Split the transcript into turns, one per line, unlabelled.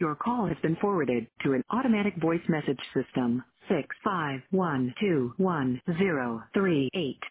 Your call has been forwarded to an automatic voice message system. 6512103